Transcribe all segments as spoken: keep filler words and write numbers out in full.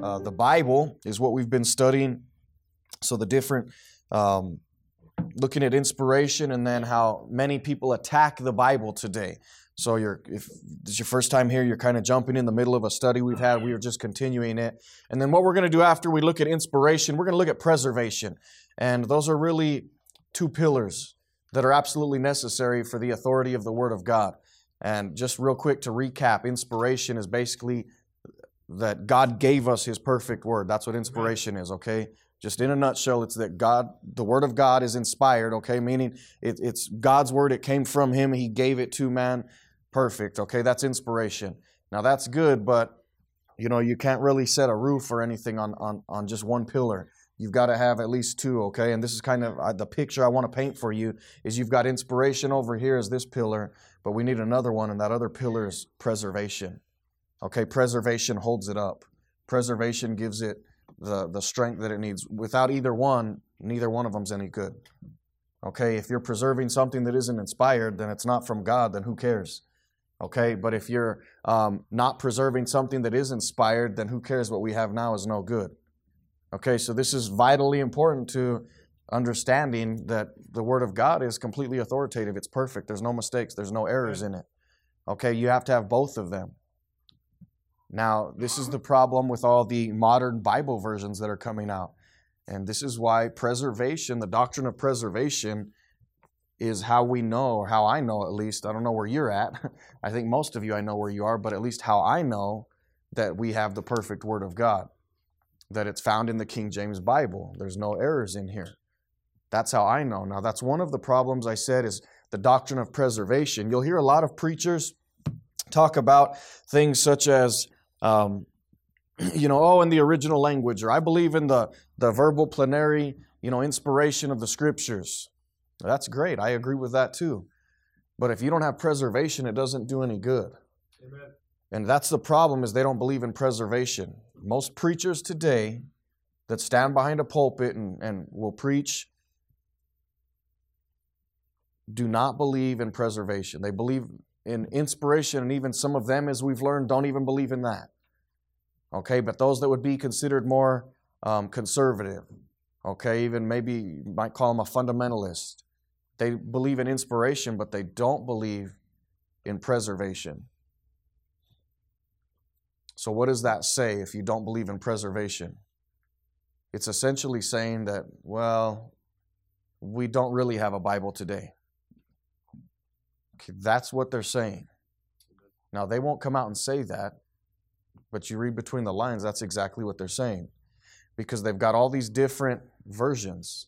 Uh, the Bible is what we've been studying. So the different, um, looking at inspiration and then how many people attack the Bible today. So you're, if it's your first time here, you're kind of jumping in the middle of a study we've had. We are just continuing it. And then what we're going to do after we look at inspiration, we're going to look at preservation. And those are really two pillars that are absolutely necessary for the authority of the Word of God. And just real quick to recap, inspiration is basically that God gave us His perfect Word. That's what inspiration is, okay? Just in a nutshell, it's that God, the Word of God is inspired, okay? Meaning it, it's God's Word, it came from Him, He gave it to man, perfect, okay? That's inspiration. Now that's good, but you know, you can't really set a roof or anything on, on, on just one pillar. You've got to have at least two, okay? And this is kind of uh, the picture I want to paint for you is you've got inspiration over here as this pillar, but we need another one, and that other pillar is preservation. Okay, preservation holds it up. Preservation gives it the, the strength that it needs. Without either one, neither one of them's any good. Okay, if you're preserving something that isn't inspired, then it's not from God, then who cares? Okay, but if you're um, not preserving something that is inspired, then who cares? What we have now is no good. Okay, so this is vitally important to understanding that the Word of God is completely authoritative. It's perfect. There's no mistakes. There's no errors in it. Okay, you have to have both of them. Now, this is the problem with all the modern Bible versions that are coming out. And this is why preservation, the doctrine of preservation, is how we know, or how I know at least. I don't know where you're at. I think most of you, I know where you are, but at least how I know that we have the perfect Word of God. That it's found in the King James Bible. There's no errors in here. That's how I know. Now, that's one of the problems I said is the doctrine of preservation. You'll hear a lot of preachers talk about things such as, um, you know, oh, in the original language, or I believe in the, the verbal plenary, you know, inspiration of the Scriptures. That's great. I agree with that too. But if you don't have preservation, it doesn't do any good. Amen. And that's the problem, is they don't believe in preservation. Most preachers today that stand behind a pulpit and, and will preach do not believe in preservation. They believe in inspiration, and even some of them, as we've learned, don't even believe in that. Okay, but those that would be considered more um, conservative, okay, even maybe you might call them a fundamentalist. They believe in inspiration, but they don't believe in preservation. So what does that say if you don't believe in preservation? It's essentially saying that, well, we don't really have a Bible today. Okay, that's what they're saying. Now, they won't come out and say that, but you read between the lines, that's exactly what they're saying. Because they've got all these different versions.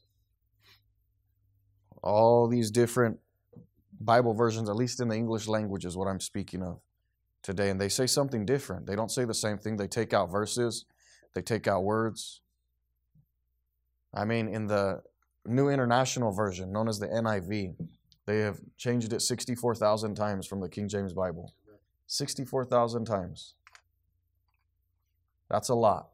All these different Bible versions, at least in the English language is what I'm speaking of today, and they say something different. They don't say the same thing. They take out verses. They take out words. I mean, in the New International Version, known as the N I V, they have changed it sixty-four thousand times from the King James Bible. sixty-four thousand times. That's a lot.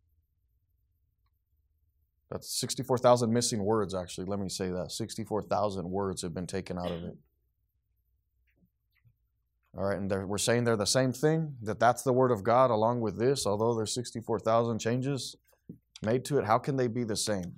That's sixty-four thousand missing words, actually. Let me say that. sixty-four thousand words have been taken out of it. All right, and we're saying they're the same thing, that that's the Word of God along with this, although there's sixty-four thousand changes made to it. How can they be the same?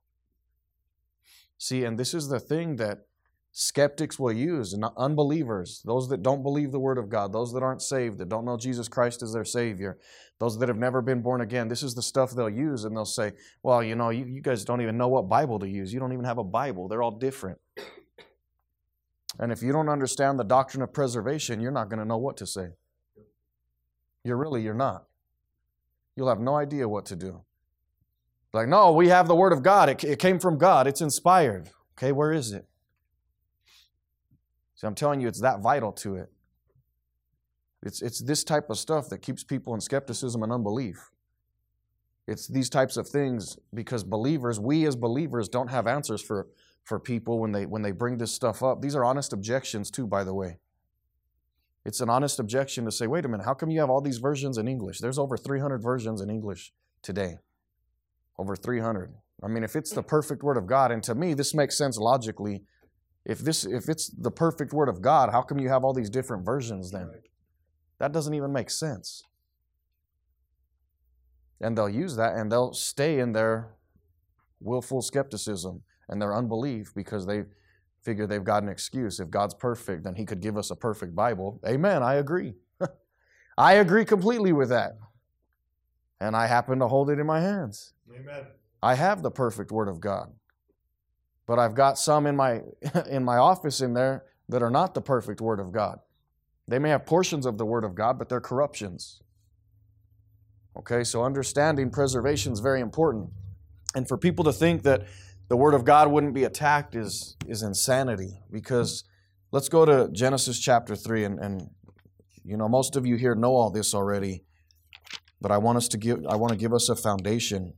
See, and this is the thing that skeptics will use, and unbelievers, those that don't believe the Word of God, those that aren't saved, that don't know Jesus Christ as their Savior, those that have never been born again, this is the stuff they'll use, and they'll say, well, you know, you, you guys don't even know what Bible to use. You don't even have a Bible. They're all different. And if you don't understand the doctrine of preservation, you're not going to know what to say. You're really, you're not. You'll have no idea what to do. Like, no, we have the Word of God. It, it came from God. It's inspired. Okay, where is it? See, I'm telling you, it's that vital to it. It's, it's this type of stuff that keeps people in skepticism and unbelief. It's these types of things because believers, we as believers, don't have answers for for people when they when they bring this stuff up. These are honest objections too, by the way. It's an honest objection to say, wait a minute, how come you have all these versions in English? There's over three hundred versions in English today. Over three hundred. I mean, if it's the perfect Word of God, and to me, this makes sense logically. If this if it's the perfect Word of God, how come you have all these different versions then? That doesn't even make sense. And they'll use that and they'll stay in their willful skepticism and their unbelief because they figure they've got an excuse. If God's perfect, then He could give us a perfect Bible. Amen, I agree. I agree completely with that. And I happen to hold it in my hands. Amen. I have the perfect Word of God. But I've got some in my in my office in there that are not the perfect Word of God. They may have portions of the Word of God, but they're corruptions. Okay, so understanding preservation is very important. And for people to think that the Word of God wouldn't be attacked is, is insanity. Because let's go to Genesis chapter three. And, and you know, most of you here know all this already. But I want us to give I want to give us a foundation.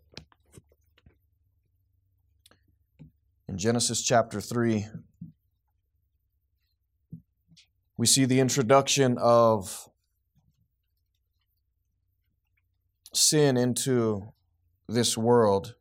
In Genesis chapter three, we see the introduction of sin into this world.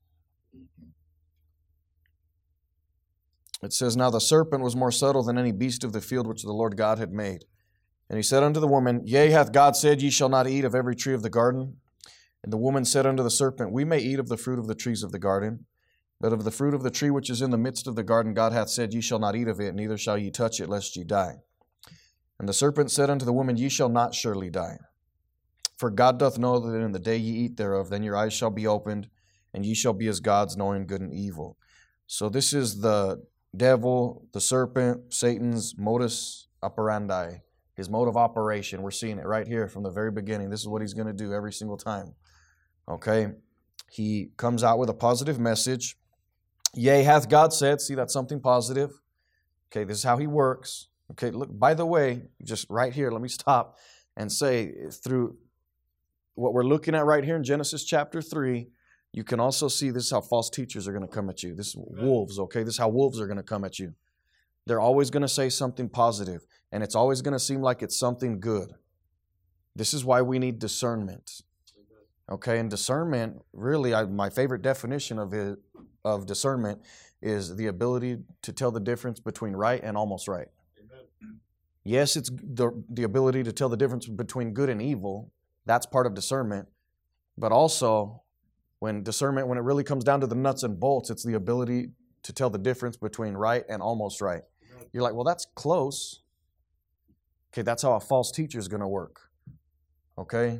It says, "Now the serpent was more subtle than any beast of the field which the Lord God had made. And he said unto the woman, Yea, hath God said, Ye shall not eat of every tree of the garden? And the woman said unto the serpent, We may eat of the fruit of the trees of the garden, but of the fruit of the tree which is in the midst of the garden God hath said, Ye shall not eat of it, neither shall ye touch it, lest ye die. And the serpent said unto the woman, Ye shall not surely die. For God doth know that in the day ye eat thereof, then your eyes shall be opened, and ye shall be as gods, knowing good and evil." So this is the devil, the serpent, Satan's modus operandi, his mode of operation. We're seeing it right here from the very beginning. This is what he's going to do every single time. Okay? He comes out with a positive message. Yea, hath God said. See, that's something positive. Okay, this is how he works. Okay, look, by the way, just right here, let me stop and say, through what we're looking at right here in Genesis chapter three, you can also see this is how false teachers are going to come at you. This is wolves, okay? This is how wolves are going to come at you. They're always going to say something positive, and it's always going to seem like it's something good. This is why we need discernment. Okay, and discernment, really, I, my favorite definition of it, of discernment is the ability to tell the difference between right and almost right. Amen. Yes, it's the, the ability to tell the difference between good and evil. That's part of discernment. But also, when discernment, when it really comes down to the nuts and bolts, it's the ability to tell the difference between right and almost right. You're like, well, that's close. Okay, that's how a false teacher is going to work. Okay?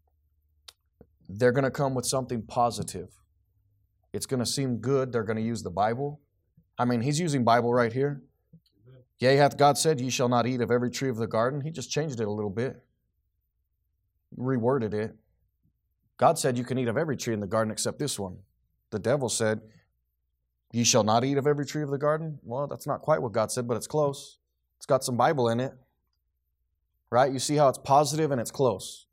They're going to come with something positive. It's going to seem good. They're going to use the Bible. I mean, he's using Bible right here. Yea, hath God said, Ye shall not eat of every tree of the garden. He just changed it a little bit. Reworded it. God said you can eat of every tree in the garden except this one. The devil said, Ye shall not eat of every tree of the garden. Well, that's not quite what God said, but it's close. It's got some Bible in it. Right? You see how it's positive and it's close.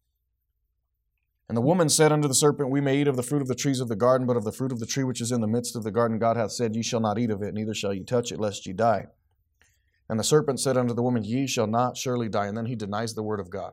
And the woman said unto the serpent, We may eat of the fruit of the trees of the garden, but of the fruit of the tree which is in the midst of the garden God hath said, Ye shall not eat of it, neither shall ye touch it, lest ye die. And the serpent said unto the woman, Ye shall not surely die. And then he denies the word of God.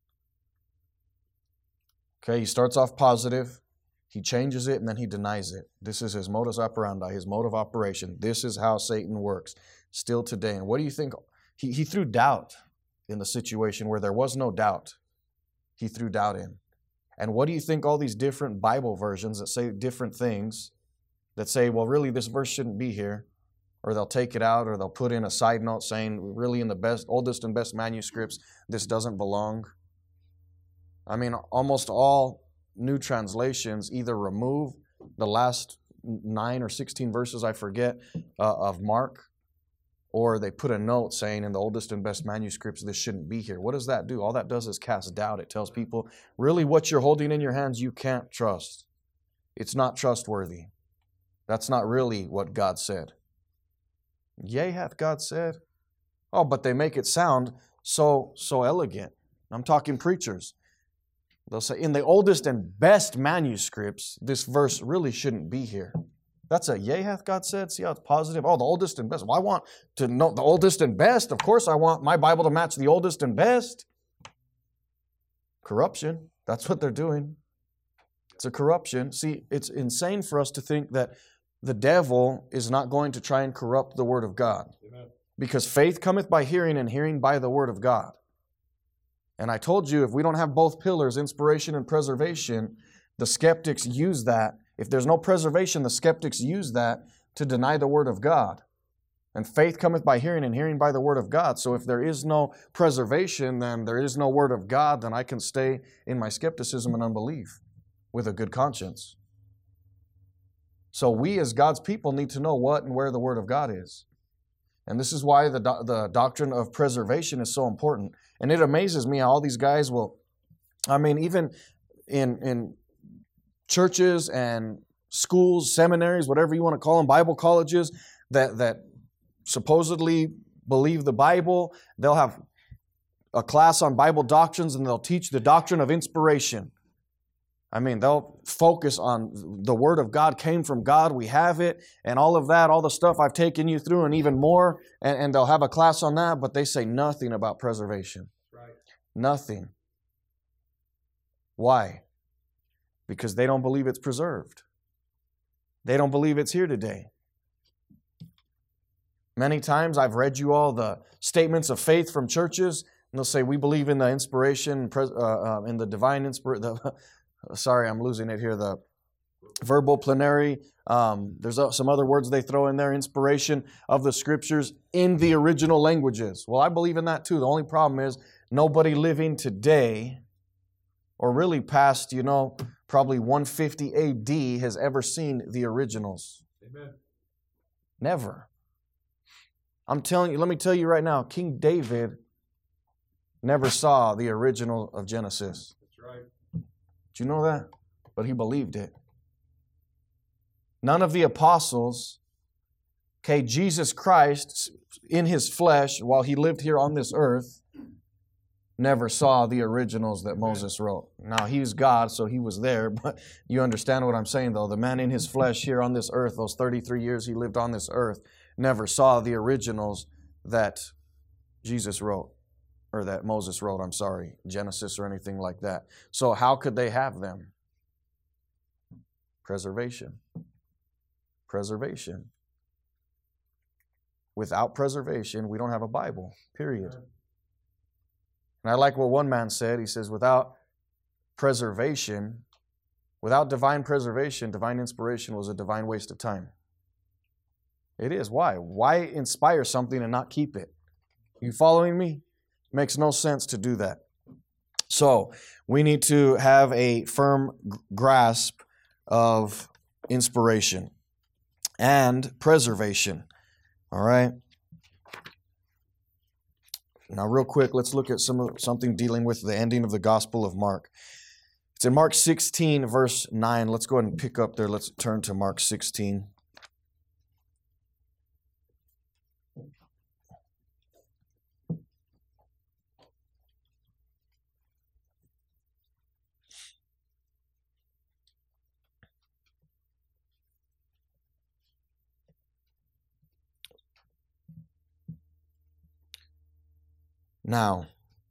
Okay, he starts off positive, he changes it, and then he denies it. This is his modus operandi, his mode of operation. This is how Satan works still today. And what do you think? He, he threw doubt in the situation where there was no doubt. He threw doubt in. And what do you think all these different Bible versions that say different things, that say, well, really, this verse shouldn't be here, or they'll take it out, or they'll put in a side note saying, really, in the best, oldest and best manuscripts, this doesn't belong. I mean, almost all new translations either remove the last nine or sixteen verses, I forget, uh, of Mark, or they put a note saying in the oldest and best manuscripts, this shouldn't be here. What does that do? All that does is cast doubt. It tells people, really, what you're holding in your hands, you can't trust. It's not trustworthy. That's not really what God said. Yea, hath God said? Oh, but they make it sound so, so elegant. I'm talking preachers. They'll say, in the oldest and best manuscripts, this verse really shouldn't be here. That's a yea, hath God said? See how it's positive? Oh, the oldest and best. Well, I want to know the oldest and best. Of course, I want my Bible to match the oldest and best. Corruption. That's what they're doing. It's a corruption. See, it's insane for us to think that the devil is not going to try and corrupt the Word of God. Amen. Because faith cometh by hearing, and hearing by the Word of God. And I told you, if we don't have both pillars, inspiration and preservation, The skeptics use that. If there's no preservation, the skeptics use that to deny the Word of God. And faith cometh by hearing, and hearing by the Word of God. So if there is no preservation, then there is no Word of God, then I can stay in my skepticism and unbelief with a good conscience. So we as God's people need to know what and where the Word of God is. And this is why the, do- the doctrine of preservation is so important. And it amazes me how all these guys will, I mean, even in, in churches and schools, seminaries, whatever you want to call them, Bible colleges, that, that supposedly believe the Bible, they'll have a class on Bible doctrines and they'll teach the doctrine of inspiration. I mean, they'll focus on the Word of God came from God, we have it, and all of that, all the stuff I've taken you through and even more, and, and they'll have a class on that, but they say nothing about preservation. Right. Nothing. Why? Because they don't believe it's preserved. They don't believe it's here today. Many times I've read you all the statements of faith from churches, and they'll say, we believe in the inspiration, uh, uh, in the divine inspiration, sorry, I'm losing it here, the verbal plenary. Um, there's some other words they throw in there, inspiration of the Scriptures in the original languages. Well, I believe in that too. The only problem is nobody living today, or really past, you know, probably one fifty A D has ever seen the originals. Amen. Never. I'm telling you, let me tell you right now, King David never saw the original of Genesis. That's right. Did you know that? But he believed it. None of the apostles, okay, Jesus Christ in his flesh while he lived here on this earth, never saw the originals that Moses wrote. Now, he's God, so he was there, but you understand what I'm saying, though. The man in his flesh here on this earth, those thirty-three years he lived on this earth, never saw the originals that Jesus wrote, or that Moses wrote, I'm sorry, Genesis or anything like that. So how could they have them? Preservation. Preservation. Without preservation, we don't have a Bible, period. And I like what one man said. He says, without preservation, without divine preservation, divine inspiration was a divine waste of time. It is. Why? Why inspire something and not keep it? You following me? Makes no sense to do that. So we need to have a firm grasp of inspiration and preservation. All right. Now, real quick, let's look at some something dealing with the ending of the Gospel of Mark. It's in Mark sixteen, verse nine. Let's go ahead and pick up there. Let's turn to Mark sixteen. Now,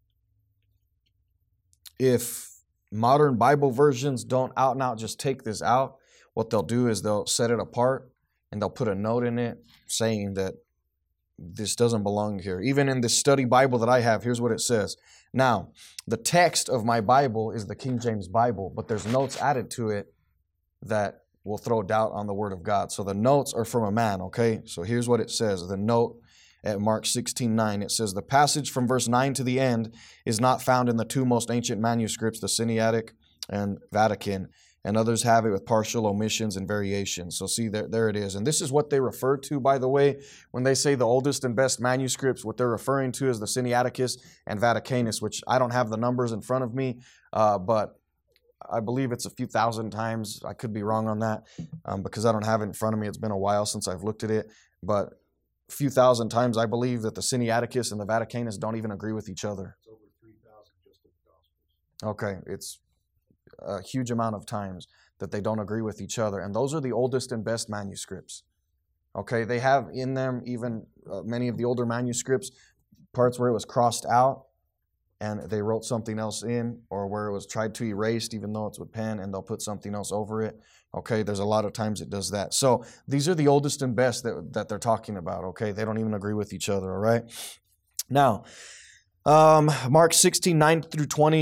if modern Bible versions don't out and out just take this out, what they'll do is they'll set it apart and they'll put a note in it saying that this doesn't belong here. Even in this study Bible that I have, here's what it says. Now, the text of my Bible is the King James Bible, but there's notes added to it that will throw doubt on the Word of God. So the notes are from a man, okay? So here's what it says. The note at Mark sixteen nine, it says, the passage from verse nine to the end is not found in the two most ancient manuscripts, the Sinaitic and Vatican, and others have it with partial omissions and variations. So see, there, there it is. And this is what they refer to, by the way, when they say the oldest and best manuscripts. What they're referring to is the Sinaiticus and Vaticanus, which I don't have the numbers in front of me, uh, but I believe it's a few thousand times. I could be wrong on that um, because I don't have it in front of me. It's been a while since I've looked at it, but a few thousand times I believe that the Sinaiticus and the Vaticanus don't even agree with each other. It's over three thousand just in the Gospels. Okay, it's a huge amount of times that they don't agree with each other. And those are the oldest and best manuscripts. Okay, they have in them even uh, many of the older manuscripts, parts where it was crossed out and they wrote something else in, or where it was tried to erase even though it's with pen and they'll put something else over it. Okay, there's a lot of times it does that. So these are the oldest and best that, that they're talking about. Okay, they don't even agree with each other, all right? Now, um, Mark sixteen nine through twenty,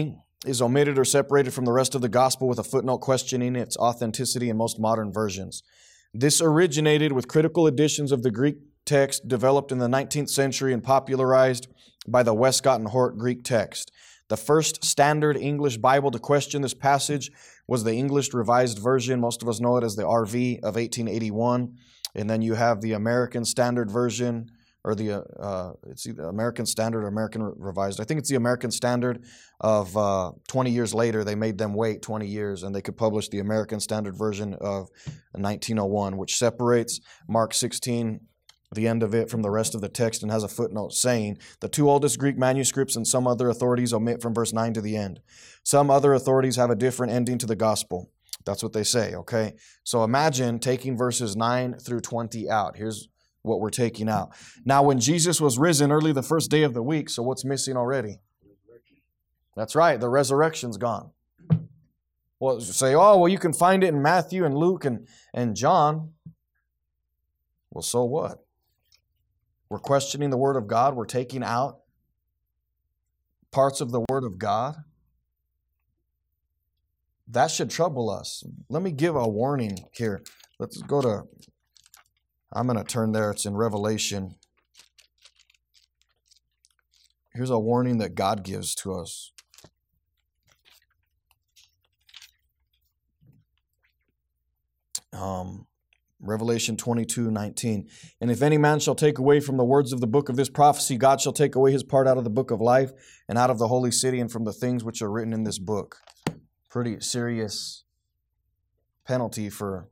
is omitted or separated from the rest of the gospel with a footnote questioning its authenticity in most modern versions. This originated with critical editions of the Greek text developed in the nineteenth century and popularized by the Westcott and Hort Greek text. The first standard English Bible to question this passage was the English Revised Version. Most of us know it as the R V of eighteen eighty-one. And then you have the American Standard Version, or the uh, it's either American Standard or American Revised. I think it's the American Standard of uh, twenty years later. They made them wait twenty years, and they could publish the American Standard Version of nineteen oh one, which separates Mark sixteen, the end of it, from the rest of the text, and has a footnote saying the two oldest Greek manuscripts and some other authorities omit from verse nine to the end. Some other authorities have a different ending to the gospel. That's what they say, okay? So imagine taking verses nine through twenty out. Here's what we're taking out. Now, when Jesus was risen early the first day of the week, so what's missing already? That's right, the resurrection's gone. Well, you say, oh, well, you can find it in Matthew and Luke and, and John. Well, so what? We're questioning the Word of God. We're taking out parts of the Word of God. That should trouble us. Let me give a warning here. Let's go to, I'm going to turn there. It's in Revelation. Here's a warning that God gives to us. Um, Revelation twenty-two nineteen. And if any man shall take away from the words of the book of this prophecy, God shall take away his part out of the book of life and out of the holy city and from the things which are written in this book. Pretty serious penalty for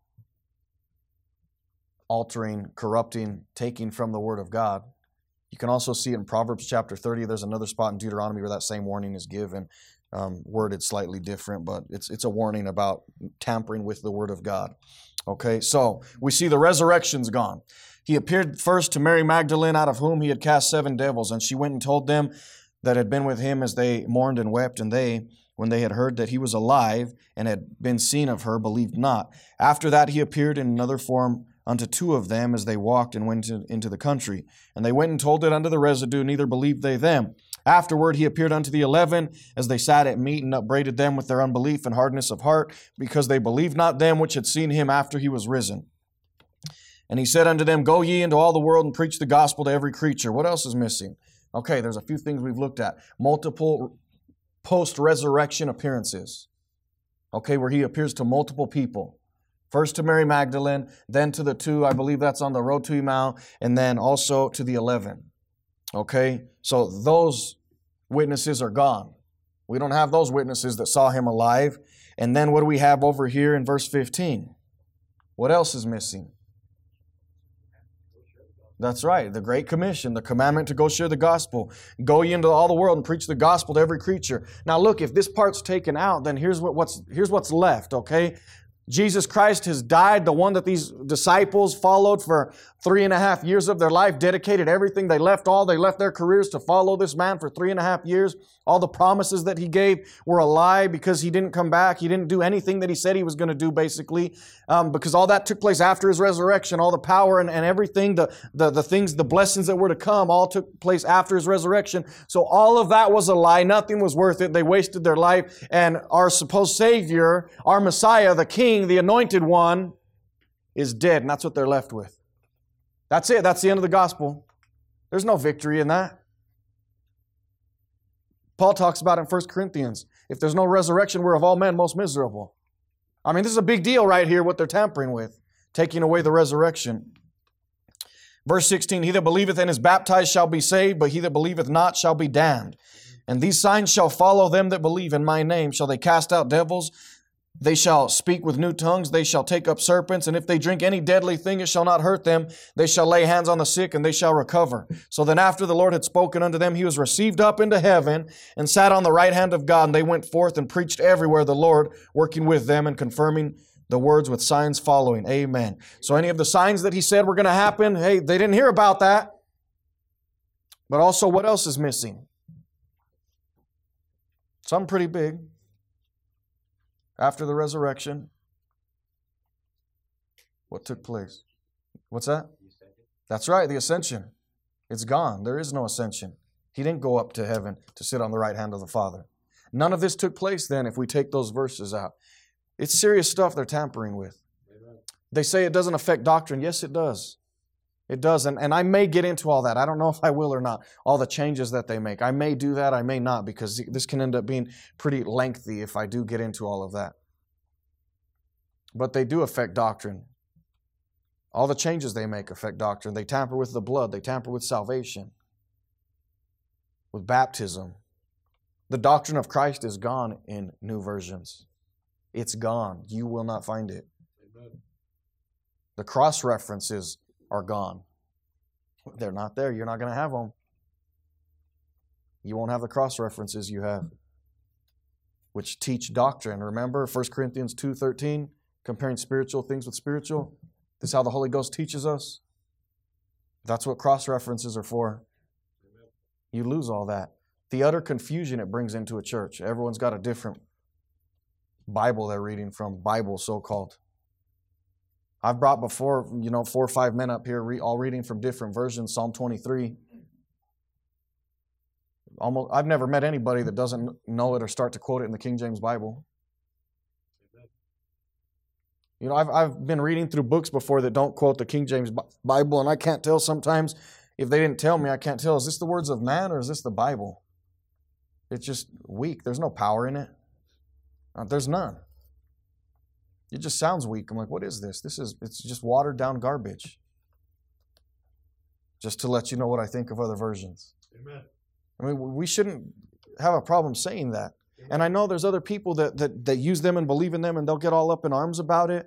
altering, corrupting, taking from the Word of God. You can also see it in Proverbs chapter thirty. There's another spot in Deuteronomy where that same warning is given, um, worded slightly different, but it's it's a warning about tampering with the Word of God. Okay, so we see the resurrection's gone. He appeared first to Mary Magdalene, out of whom he had cast seven devils, and she went and told them that had been with him as they mourned and wept, and they, when they had heard that he was alive and had been seen of her, believed not. After that he appeared in another form unto two of them as they walked and went into the country. And they went and told it unto the residue, neither believed they them. Afterward he appeared unto the eleven as they sat at meat, and upbraided them with their unbelief and hardness of heart, because they believed not them which had seen him after he was risen. And he said unto them, go ye into all the world and preach the gospel to every creature. What else is missing? Okay, there's a few things we've looked at. Multiple post-resurrection appearances. Okay, where he appears to multiple people. First to Mary Magdalene, then to the two, I believe that's on the road to Emmaus, and then also to the eleven. Okay, so those witnesses are gone. We don't have those witnesses that saw him alive. And then what do we have over here in verse fifteen? What else is missing? That's right, the Great Commission, the commandment to go share the gospel. Go ye into all the world and preach the gospel to every creature. Now look, if this part's taken out, then here's what, what's here's what's left, okay? Jesus Christ has died, the one that these disciples followed for three and a half years of their life, dedicated everything. They left all. They left their careers to follow this man for three and a half years. All the promises that he gave were a lie because he didn't come back. He didn't do anything that he said he was going to do, basically, um, because all that took place after his resurrection. All the power and, and everything, the, the, the things, the blessings that were to come, all took place after his resurrection. So all of that was a lie. Nothing was worth it. They wasted their life. And our supposed Savior, our Messiah, the King, the Anointed One, is dead. And that's what they're left with. That's it. That's the end of the gospel. There's no victory in that. Paul talks about it in First Corinthians. If there's no resurrection, we're of all men most miserable. I mean, this is a big deal right here, what they're tampering with, taking away the resurrection. Verse sixteen, he that believeth and is baptized shall be saved, but he that believeth not shall be damned. And these signs shall follow them that believe in my name. Shall they cast out devils? They shall speak with new tongues. They shall take up serpents. And if they drink any deadly thing, it shall not hurt them. They shall lay hands on the sick, and they shall recover. So then after the Lord had spoken unto them, he was received up into heaven and sat on the right hand of God. And they went forth and preached everywhere, the Lord working with them and confirming the words with signs following. Amen. So any of the signs that he said were going to happen, hey, they didn't hear about that. But also, what else is missing? Something pretty big. After the resurrection, what took place? What's that? That's right, the ascension. It's gone. There is no ascension. He didn't go up to heaven to sit on the right hand of the Father. None of this took place then if we take those verses out. It's serious stuff they're tampering with. Amen. They say it doesn't affect doctrine. Yes, it does. It does. And, and I may get into all that. I don't know if I will or not. All the changes that they make. I may do that. I may not, because this can end up being pretty lengthy if I do get into all of that. But they do affect doctrine. All the changes they make affect doctrine. They tamper with the blood. They tamper with salvation. With baptism. The doctrine of Christ is gone in new versions. It's gone. You will not find it. Amen. The cross references are gone. They're not there. You're not going to have them. You won't have the cross references you have, which teach doctrine. Remember First Corinthians two thirteen, comparing spiritual things with spiritual? This is how the Holy Ghost teaches us. That's what cross references are for. Amen. You lose all that. The utter confusion it brings into a church. Everyone's got a different Bible they're reading from, Bible so-called. I've brought before, you know, four or five men up here, re- all reading from different versions, Psalm twenty-three. Almost, I've never met anybody that doesn't know it or start to quote it in the King James Bible. You know, I've I've been reading through books before that don't quote the King James Bible, and I can't tell sometimes, if they didn't tell me, I can't tell, is this the words of man or is this the Bible? It's just weak. There's no power in it. Uh, there's none. It just sounds weak. I'm like, what is this? This is, it's just watered down garbage. Just to let you know what I think of other versions. Amen. I mean, we shouldn't have a problem saying that. Amen. And I know there's other people that, that, that use them and believe in them and they'll get all up in arms about it.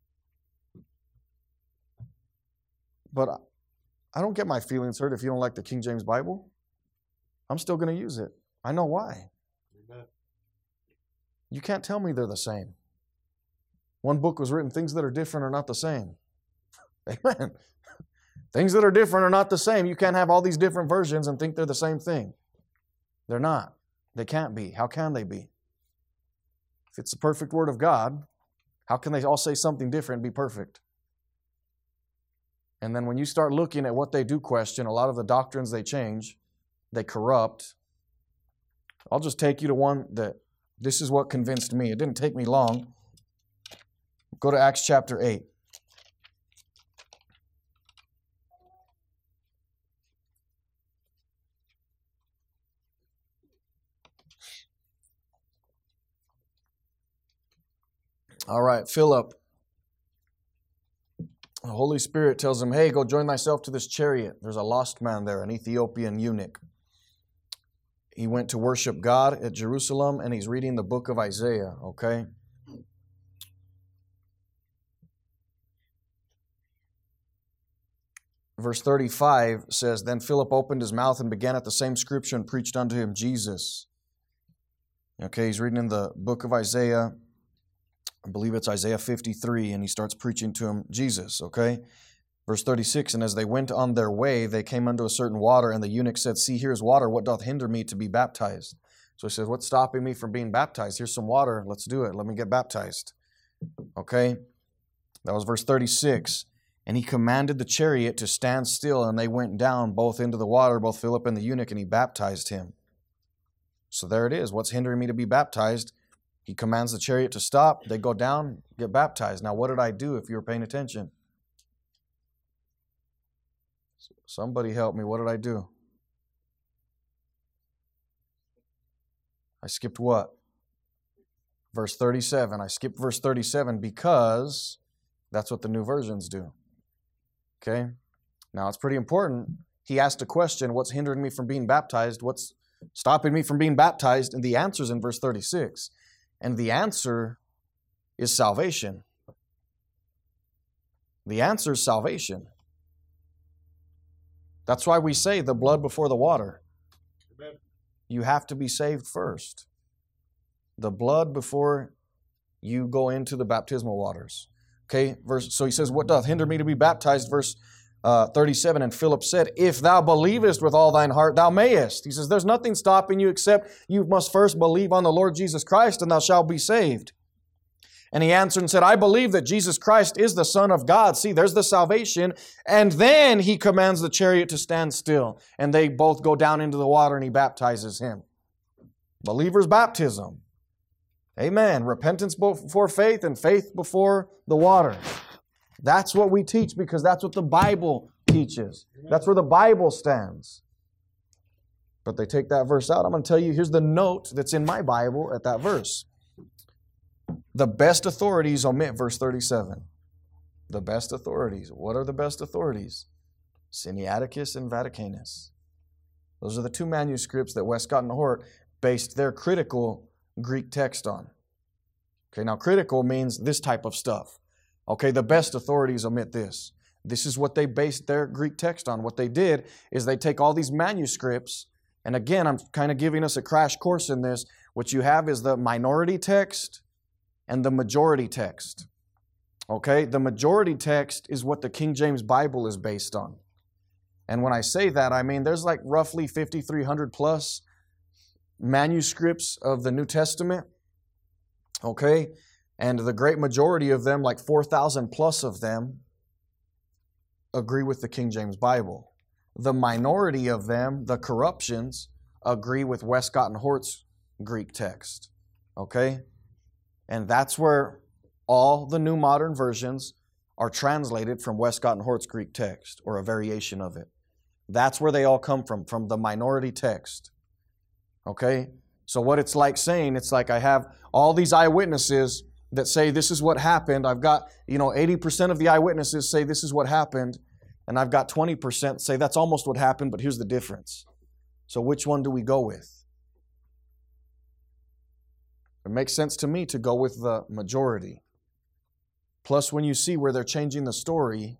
But I don't get my feelings hurt if you don't like the King James Bible. I'm still going to use it. I know why. Amen. You can't tell me they're the same. One book was written, things that are different are not the same. Amen. Things that are different are not the same. You can't have all these different versions and think they're the same thing. They're not. They can't be. How can they be? If it's the perfect Word of God, how can they all say something different and be perfect? And then when you start looking at what they do question, a lot of the doctrines they change, they corrupt. I'll just take you to one that this is what convinced me. It didn't take me long. Go to Acts chapter eight. All right, Philip. The Holy Spirit tells him, hey, go join thyself to this chariot. There's a lost man there, an Ethiopian eunuch. He went to worship God at Jerusalem, and he's reading the book of Isaiah, okay? Verse thirty-five says, then Philip opened his mouth and began at the same scripture and preached unto him Jesus. Okay, he's reading in the book of Isaiah. I believe it's Isaiah fifty-three, and he starts preaching to him Jesus, okay? Verse thirty-six, and as they went on their way, they came unto a certain water, and the eunuch said, see, here's water. What doth hinder me to be baptized? So he says, what's stopping me from being baptized? Here's some water. Let's do it. Let me get baptized. Okay? That was verse thirty-six. And he commanded the chariot to stand still, and they went down both into the water, both Philip and the eunuch, and he baptized him. So there it is. What's hindering me to be baptized? He commands the chariot to stop. They go down, get baptized. Now, what did I do if you were paying attention? Somebody help me. What did I do? I skipped what? Verse thirty-seven. I skipped verse thirty-seven because that's what the new versions do. Okay? Now, it's pretty important. He asked a question, what's hindering me from being baptized? What's stopping me from being baptized? And the answer's in verse thirty-six. And the answer is salvation. The answer is salvation. That's why we say the blood before the water. Amen. You have to be saved first. The blood before you go into the baptismal waters. Okay, verse. So he says, what doth hinder me to be baptized? Verse uh, thirty-seven, and Philip said, if thou believest with all thine heart, thou mayest. He says, there's nothing stopping you except you must first believe on the Lord Jesus Christ, and thou shalt be saved. And he answered and said, I believe that Jesus Christ is the Son of God. See, there's the salvation. And then he commands the chariot to stand still. And they both go down into the water, and he baptizes him. Believer's baptism. Amen. Repentance before faith and faith before the water. That's what we teach because that's what the Bible teaches. That's where the Bible stands. But they take that verse out. I'm going to tell you, here's the note that's in my Bible at that verse. The best authorities omit verse thirty-seven. The best authorities. What are the best authorities? Sinaiticus and Vaticanus. Those are the two manuscripts that Westcott and Hort based their critical Greek text on. Okay, now critical means this type of stuff. Okay, the best authorities omit this. This is what they based their Greek text on. What they did is they take all these manuscripts, and again, I'm kind of giving us a crash course in this. What you have is the minority text and the majority text. Okay, the majority text is what the King James Bible is based on. And when I say that, I mean there's like roughly fifty-three hundred plus manuscripts of the New Testament. Okay, and the great majority of them, like four thousand plus of them, agree with the King James Bible. The minority of them, the corruptions, agree with Westcott and Hort's Greek text. Okay? And that's where all the new modern versions are translated from Westcott and Hort's Greek text, or a variation of it. That's where they all come from, from the minority text. Okay? So what it's like saying, it's like I have all these eyewitnesses that say this is what happened. I've got, you know, eighty percent of the eyewitnesses say this is what happened. And I've got twenty percent say that's almost what happened, but here's the difference. So which one do we go with? It makes sense to me to go with the majority. Plus, when you see where they're changing the story,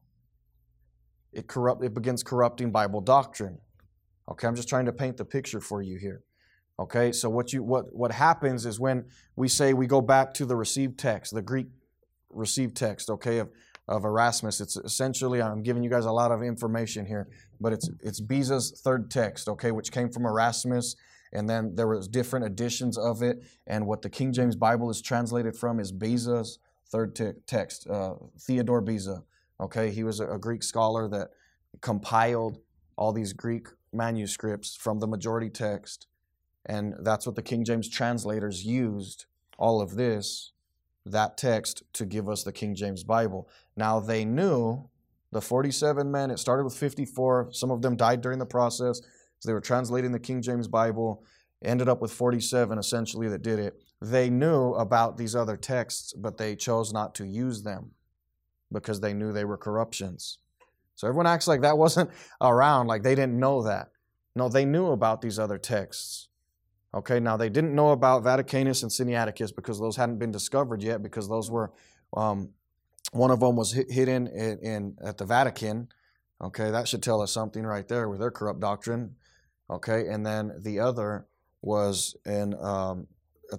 it corrupt it begins corrupting Bible doctrine. Okay, I'm just trying to paint the picture for you here. Okay, so what you what what happens is when we say we go back to the received text, the Greek received text, okay, of, of Erasmus. It's essentially, I'm giving you guys a lot of information here, but it's it's Beza's third text, okay, which came from Erasmus, and then there was different editions of it, and what the King James Bible is translated from is Beza's third te- text, uh, Theodore Beza. Okay, he was a, a Greek scholar that compiled all these Greek manuscripts from the majority text. And that's what the King James translators used, all of this, that text, to give us the King James Bible. Now, they knew the forty-seven men, it started with fifty-four. Some of them died during the process. So they were translating the King James Bible, ended up with forty-seven, essentially, that did it. They knew about these other texts, but they chose not to use them because they knew they were corruptions. So everyone acts like that wasn't around, like they didn't know that. No, they knew about these other texts. Okay, now they didn't know about Vaticanus and Sinaiticus because those hadn't been discovered yet, because those were, um, one of them was hidden in, in at the Vatican. Okay, that should tell us something right there with their corrupt doctrine. Okay, and then the other was in um,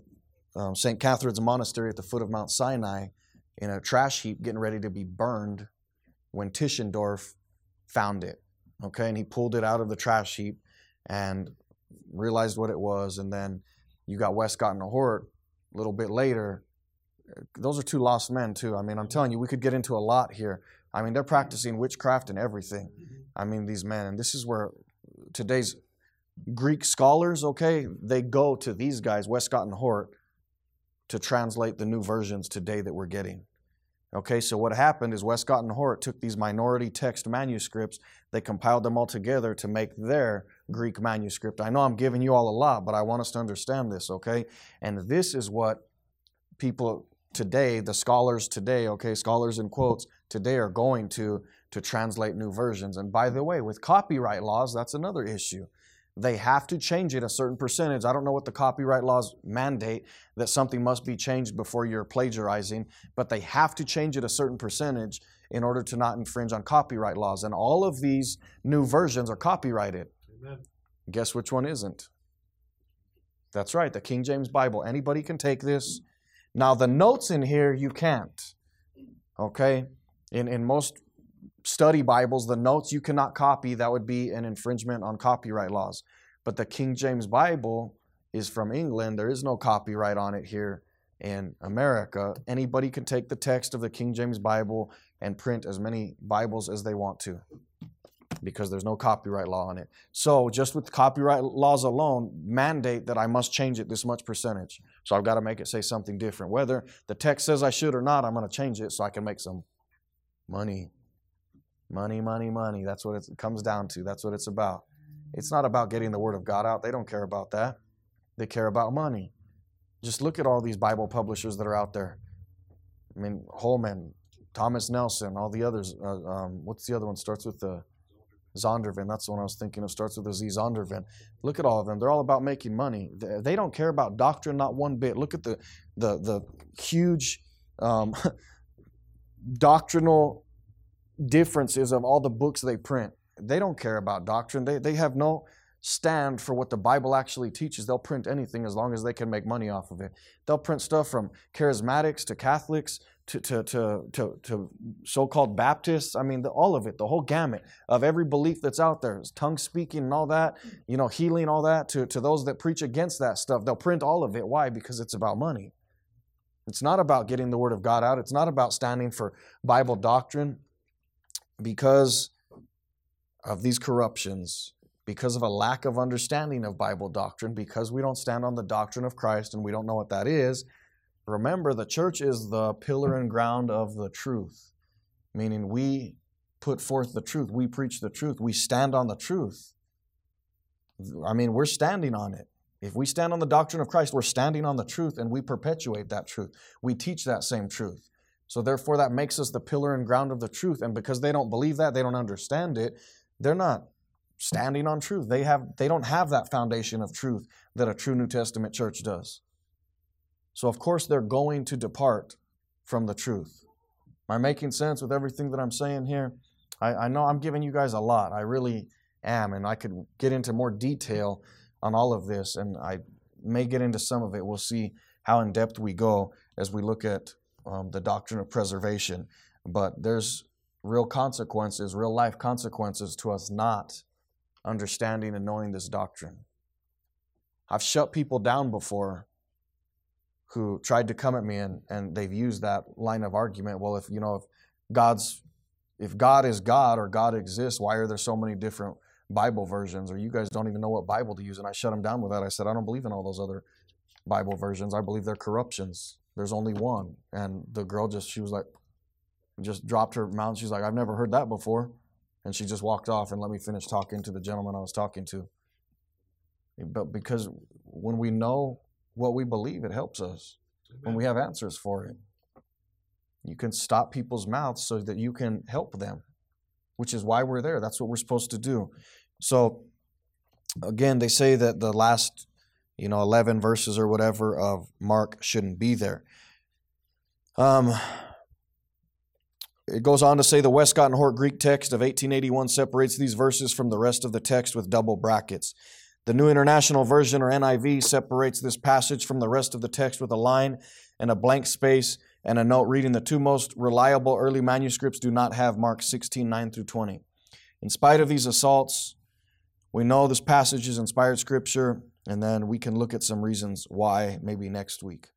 um, Saint Catherine's Monastery at the foot of Mount Sinai in a trash heap getting ready to be burned when Tischendorf found it. Okay, and he pulled it out of the trash heap and realized what it was. And then you got Westcott and Hort a little bit later. Those are two lost men too. I mean, I'm telling you, we could get into a lot here. I mean, they're practicing witchcraft and everything. I mean, these men, and this is where today's Greek scholars, okay, they go to these guys, Westcott and Hort, to translate the new versions today that we're getting. Okay, so what happened is Westcott and Hort took these minority text manuscripts, they compiled them all together to make their Greek manuscript. I know I'm giving you all a lot, but I want us to understand this, okay? And this is what people today, the scholars today, okay, scholars in quotes, today are going to to translate new versions. And by the way, with copyright laws, that's another issue. They have to change it a certain percentage. I don't know what the copyright laws mandate, that something must be changed before you're plagiarizing, but they have to change it a certain percentage in order to not infringe on copyright laws. And all of these new versions are copyrighted. Amen. Guess which one isn't? That's right, the King James Bible. Anybody can take this. Now, the notes in here, you can't. Okay? In, in most study Bibles, the notes you cannot copy. That would be an infringement on copyright laws. But the King James Bible is from England. There is no copyright on it here in America. Anybody can take the text of the King James Bible and print as many Bibles as they want to. because there's no copyright law on it. So just with copyright laws alone, mandate that I must change it this much percentage. So I've got to make it say something different. Whether the text says I should or not, I'm going to change it so I can make some money. Money, money, money. That's what it comes down to. That's what it's about. It's not about getting the Word of God out. They don't care about that. They care about money. Just look at all these Bible publishers that are out there. I mean, Holman, Thomas Nelson, all the others. Uh, um, what's the other one? Starts with the Zondervan. That's the one I was thinking of. Starts with a Z. Zondervan. Look at all of them. They're all about making money. They, they don't care about doctrine, not one bit. Look at the the the huge um, doctrinal differences of all the books they print. They don't care about doctrine. They they have no stand for what the Bible actually teaches. They'll print anything as long as they can make money off of it. They'll print stuff from charismatics to Catholics to to to to, to so-called Baptists. I mean, the, all of it, the whole gamut of every belief that's out there, tongue speaking and all that, you know, healing, all that, to, to those that preach against that stuff. They'll print all of it. Why? Because it's about money. It's not about getting the Word of God out. It's not about standing for Bible doctrine. Because of these corruptions, because of a lack of understanding of Bible doctrine, because we don't stand on the doctrine of Christ and we don't know what that is, remember the church is the pillar and ground of the truth, meaning we put forth the truth, we preach the truth, we stand on the truth. I mean, we're standing on it. If we stand on the doctrine of Christ, we're standing on the truth and we perpetuate that truth. We teach that same truth. So therefore, that makes us the pillar and ground of the truth. And because they don't believe that, they don't understand it, they're not standing on truth. They have, they don't have that foundation of truth that a true New Testament church does. So of course, they're going to depart from the truth. Am I making sense with everything that I'm saying here? I, I know I'm giving you guys a lot. I really am. And I could get into more detail on all of this. And I may get into some of it. We'll see how in depth we go as we look at Um, the doctrine of preservation. But there's real consequences, real life consequences to us not understanding and knowing this doctrine. I've shut people down before who tried to come at me and, and they've used that line of argument. Well, if you know, if God's if God is God or God exists, why are there so many different Bible versions? Or you guys don't even know what Bible to use. And I shut them down with that. I said, I don't believe in all those other Bible versions. I believe they're corruptions. There's only one. And the girl just, she was like, just dropped her mouth. She's like, I've never heard that before. And she just walked off and let me finish talking to the gentleman I was talking to. But because when we know what we believe, it helps us. Amen. When we have answers for it. You can stop people's mouths so that you can help them, which is why we're there. That's what we're supposed to do. So, again, they say that the last you know, eleven verses or whatever of Mark shouldn't be there. Um, it goes on to say the Westcott and Hort Greek text of eighteen eighty-one separates these verses from the rest of the text with double brackets. The New International Version, or N I V, separates this passage from the rest of the text with a line and a blank space and a note reading the two most reliable early manuscripts do not have Mark sixteen, nine through twenty. In spite of these assaults, we know this passage is inspired scripture, and then we can look at some reasons why maybe next week.